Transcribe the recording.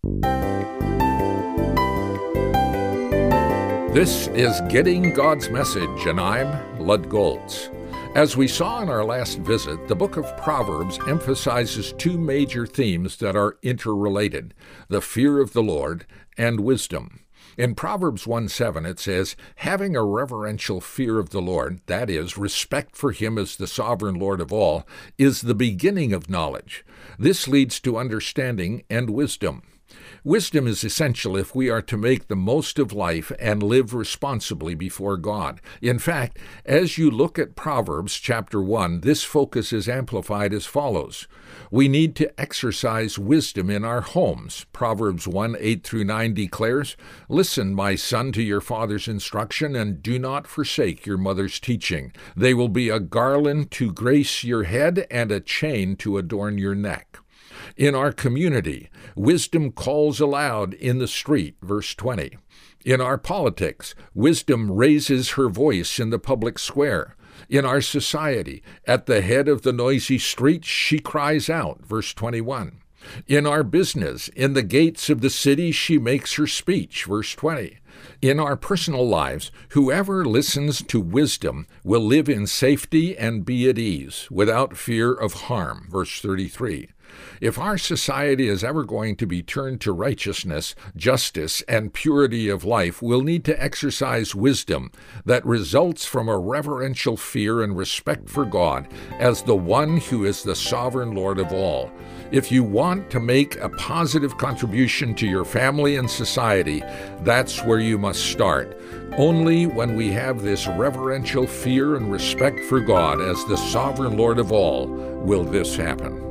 This is Getting God's Message, and I'm Lud Goltz. As we saw in our last visit, the book of Proverbs emphasizes two major themes that are interrelated: the fear of the Lord and wisdom. In Proverbs 1:7 it says, "Having a reverential fear of the Lord," that is, respect for him as the sovereign Lord of all, "is the beginning of knowledge. This leads to understanding and wisdom." Wisdom is essential if we are to make the most of life and live responsibly before God. In fact, as you look at Proverbs chapter 1, this focus is amplified as follows. We need to exercise wisdom in our homes. Proverbs 1:8-9 declares, "Listen, my son, to your father's instruction, and do not forsake your mother's teaching. They will be a garland to grace your head and a chain to adorn your neck." In our community, wisdom calls aloud in the street, verse 20. In our politics, wisdom raises her voice in the public square. In our society, at the head of the noisy street, she cries out, verse 21. In our business, in the gates of the city, she makes her speech, verse 20. In our personal lives, whoever listens to wisdom will live in safety and be at ease, without fear of harm, verse 33. If our society is ever going to be turned to righteousness, justice, and purity of life, we'll need to exercise wisdom that results from a reverential fear and respect for God as the one who is the sovereign Lord of all. If you want to make a positive contribution to your family and society, that's where you must start. Only when we have this reverential fear and respect for God as the sovereign Lord of all will this happen.